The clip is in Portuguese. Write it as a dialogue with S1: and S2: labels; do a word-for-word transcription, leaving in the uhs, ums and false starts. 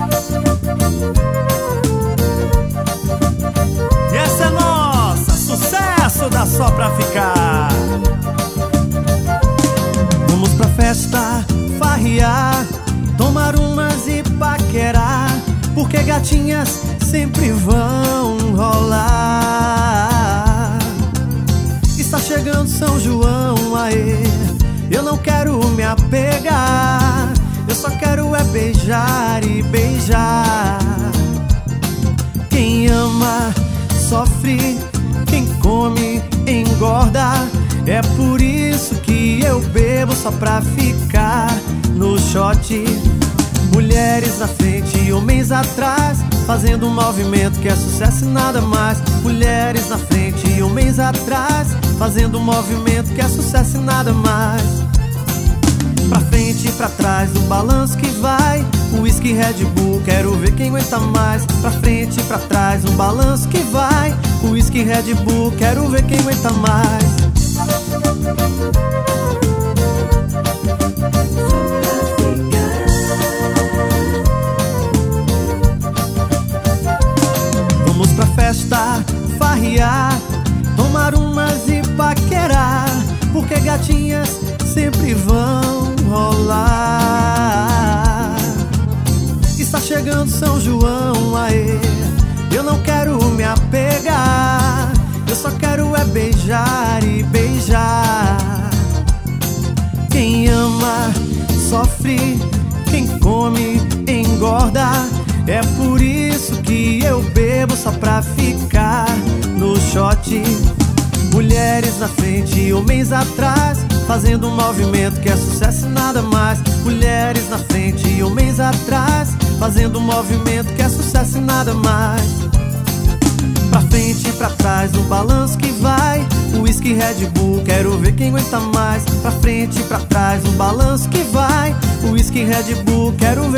S1: E essa é nossa, sucesso da Só Pra Ficar. Vamos pra festa, farrear, tomar umas e paquerar, porque gatinhas sempre vão rolar. Está chegando São João, aê, eu não quero me apegar, eu só quero é beijar e beijar. Quem ama sofre, quem come engorda. É por isso que eu bebo só pra ficar no shot. Mulheres na frente e homens atrás, fazendo um movimento que é sucesso e nada mais. Mulheres na frente e homens atrás, fazendo um movimento que é sucesso e nada mais. Pra frente e pra trás, o balanço que vai. Whisky, Red Bull, quero ver quem aguenta mais. Pra frente e pra trás, um balanço que vai. Whisky, Red Bull, quero ver quem aguenta mais. Vamos pra festa, farrear, tomar umas e paquerar, porque gatinhas sempre vão rolar. Está chegando São João, aê, eu não quero me apegar, eu só quero é beijar e beijar. Quem ama sofre, quem come engorda. É por isso que eu bebo só pra ficar no shot. Mulheres na frente e homens atrás, fazendo um movimento que é sucesso e nada mais. Mulheres na frente e homens atrás, fazendo um movimento que é sucesso e nada mais. Pra frente e pra trás, no balanço que vai. Whisky, Red Bull, quero ver quem aguenta mais. Pra frente e pra trás, no balanço que vai. Whisky, Red Bull, quero